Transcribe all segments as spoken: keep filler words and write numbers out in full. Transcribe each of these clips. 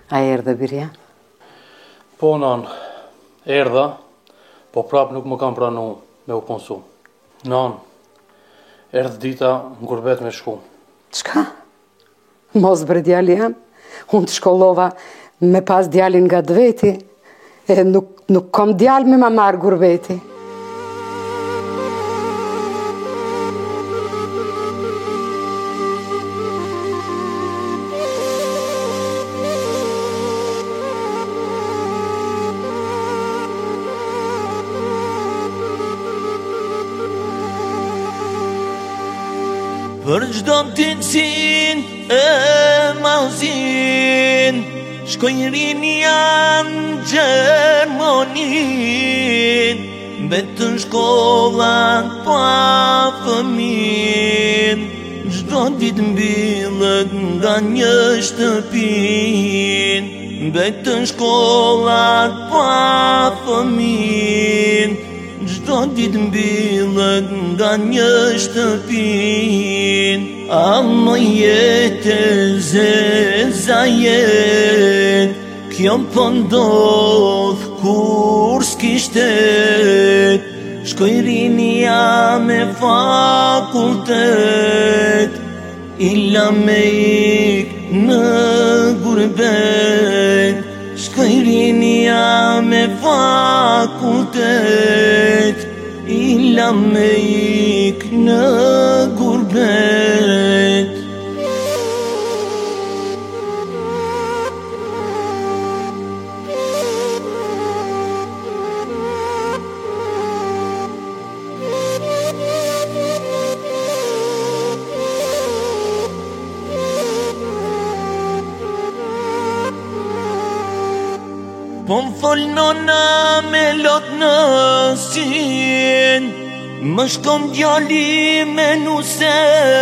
A erdhe birja? Po nan, erdha, po prap nuk më kam pranu me u konsu. Nan, erdh dita në gurbet me shku. Qka? Mos bre djali jam, unë të shkollova me pas djalin nga dveti, e nuk, nuk kom djal me ma marë gurbeti. Për gjdo t'inësin e mazin, shkoj rini janë Gjermonin, betën shkollat pa fëmin, gjdo dit mbillet nga një shtëpin, betën shkollat pa fëmin, gjdo dit mbillet nga një shtëpin. A më jetë zeza jet, kjo po ndodh kur s'kishtet, shkoj rinia me fakultet, illa me ik në gurbet, shkoj rinia me fakultet, illa me ik në gurbet. Po m'fol nona me lot në sin, më shkom djali me nuse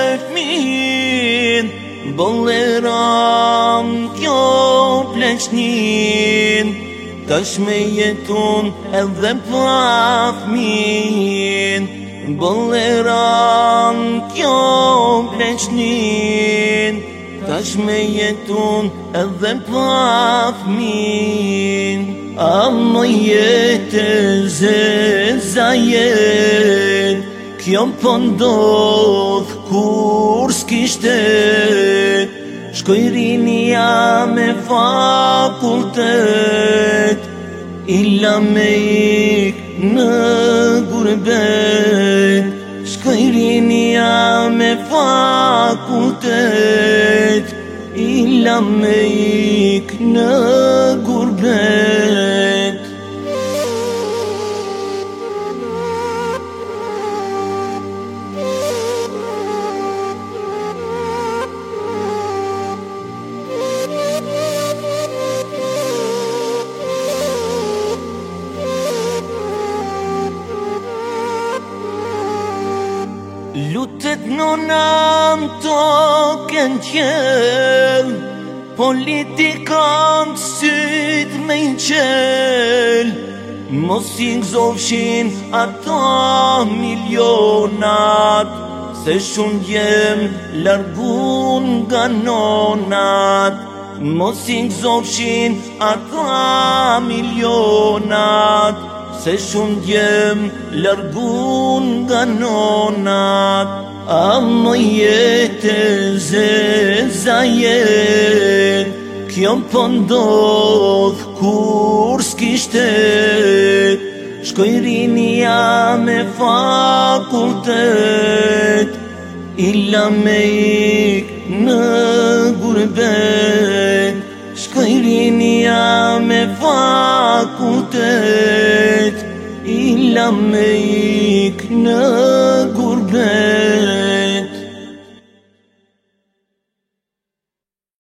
fmin, bolleram kjo pleqnin, tash me jetun edhe pa fmin, bolleram kjo pleqnin, tash me jetun edhe pa fmin. A më jetë zeza jet, kjo po ndodh kur s'kishtet, shkoj rinia me fakultet, illa me ik në gurbet, shkoj rinia me fakultet, illa me ik në gurbet. Lutet nona më token qel, politikant syt me i qel, mos i gzofshin ata milionat, se shun jem largun nga nonat, mos i gzofshin ata milionat, se shun jem largun nga nonat. A më jetë zeza jet, kjo po ndodh kur s'kishtet, shkoj rinia me fakultet, illa me ik në gurbet, shkoj rinia me fakultet, illa me ik në gurbet.